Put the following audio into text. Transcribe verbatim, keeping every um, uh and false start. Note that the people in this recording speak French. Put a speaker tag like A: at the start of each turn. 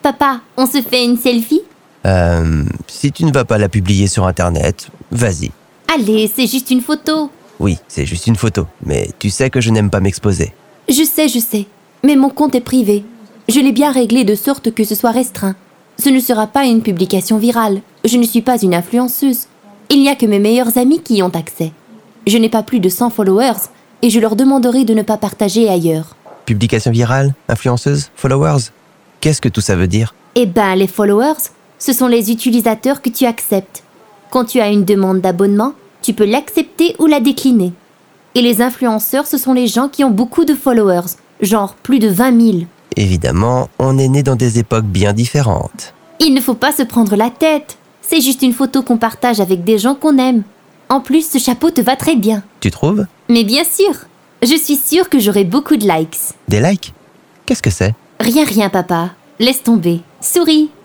A: Papa, on se fait une selfie?
B: Euh, si tu ne vas pas la publier sur Internet, vas-y.
A: Allez, c'est juste une photo.
B: Oui, c'est juste une photo, mais tu sais que je n'aime pas m'exposer.
A: Je sais, je sais, mais mon compte est privé. Je l'ai bien réglé de sorte que ce soit restreint. Ce ne sera pas une publication virale. Je ne suis pas une influenceuse. Il n'y a que mes meilleurs amis qui y ont accès. Je n'ai pas plus de cent followers et je leur demanderai de ne pas partager ailleurs.
B: Publication virale, influenceuse, followers. Qu'est-ce que tout ça veut dire?
A: Eh ben, les followers, ce sont les utilisateurs que tu acceptes. Quand tu as une demande d'abonnement, tu peux l'accepter ou la décliner. Et les influenceurs, ce sont les gens qui ont beaucoup de followers, genre plus de vingt mille.
B: Évidemment, on est né dans des époques bien différentes.
A: Il ne faut pas se prendre la tête. C'est juste une photo qu'on partage avec des gens qu'on aime. En plus, ce chapeau te va très bien.
B: Tu trouves?
A: Mais bien sûr, je suis sûre que j'aurai beaucoup de likes.
B: Des likes? Qu'est-ce que c'est?
A: Rien, rien, papa. Laisse tomber. Souris.